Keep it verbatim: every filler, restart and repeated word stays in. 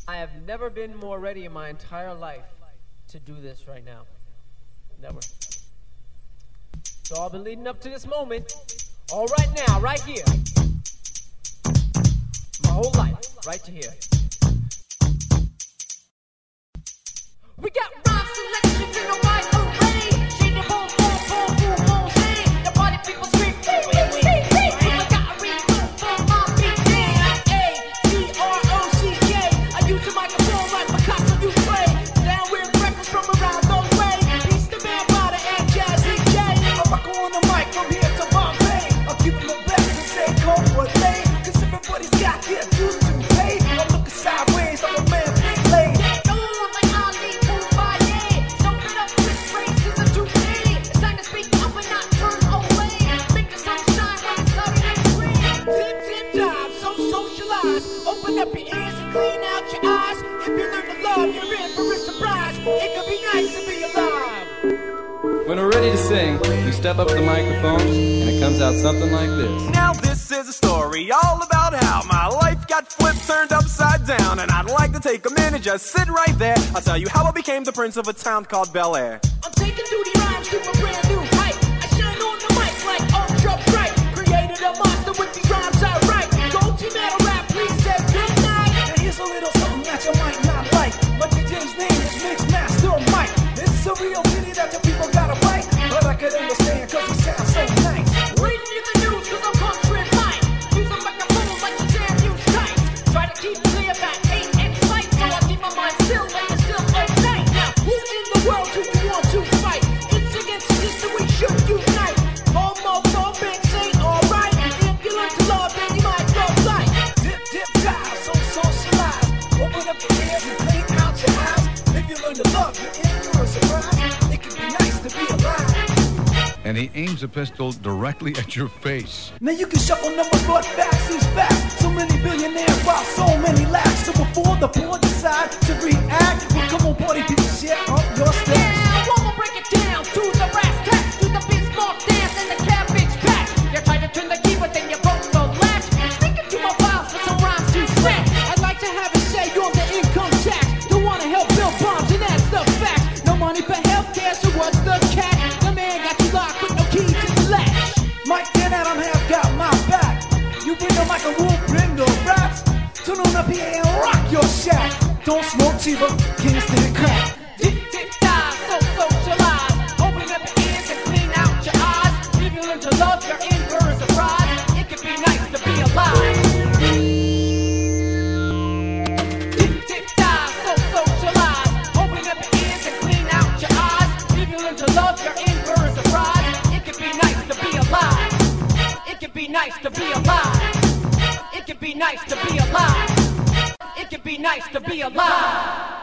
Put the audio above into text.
I have never been more ready in my entire life to do this right now. Never. So I've been leading up to this moment, all right now, right here. My whole life, right to here. We got rhyme selections in a wide array. Shade the boom, boom, boom, boom, boom, shade. The party people scream, hey, hey, hey, hey. I gotta read boom, boom, my big day. A D R O C K. I use the microphone like Picasso, you play. Down with records from around the way. He's the man, Potter, and Jazzy J. I rock on the mic from here to Bombay. I'll keep it the best and say cold or late. Cause everybody's got their dues to pay. I'm looking sideways like a man big laid. Open up your ears and clean out your eyes. If you learn to love, you're in for a surprise. It could be nice to be alive. When we're ready to sing, we step up to the microphones, and it comes out something like this. Now this is a story all about how my life got flipped, turned upside down. And I'd like to take a minute, just sit right there. I'll tell you how I became the prince of a town called Bel Air. I'm taking duty rhymes to a brand new height. I shine on the mic like ultra bright. Created a monster with these rhymes I write. Go to metal rap, please say good night. Now here's a little something that you might not like. But the Jim's name is Mixmaster Mike. It's a real pity that the people got a bite. But I could understand cause he sounds so nice. Reading you the news cause I'm country light. Use a microphone like the jam use tight. Try to keep clear that ain't in sight. So I keep my mind still like it's still at night. Now who in the world do you want to fight? It's against the system, we should unite. Homophobic say alright. If you learn to love then you might go fly. Dip, dip, dive, so socialize. Open up your ears and clean out your eyes. If you learn to love, you're in for a surprise. It can be nice to be alive. And he aims a pistol directly at your face. Now you can shuffle numbers, but facts is facts. So many billionaires while so many lacks. So before the poor decide to react, well, come on, party people, share up your steps. Yeah, I wanna break it down to the brass tacks, to the Bismarck dance and the cabbage patch. You try to turn the key, but then you broke the latch. Speaking to my files for some rhymes to scratch. I'd like to have a say on the income tax. Don't wanna help build bombs, and that's the fact. No money for healthcare, so what's the catch? The man got you locked with no key to the latch. Mike and Adam have got my back. You bring the mic and we'll bring the raps. Turn on up here and rock your shack. Don't smoke cheaper, can't stand crack. Dip, dip, dive, so socialize. Open up your ears and clean out your eyes. If you learn to love, you're in for a surprise. It can be nice to be alive. Dip, dip, dive, so socialize. Open up your ears and clean out your eyes. If you learn to love, you're in for a surprise. It can be nice to be alive. It can be nice to be alive. It can be nice to be alive. It can be nice to be alive.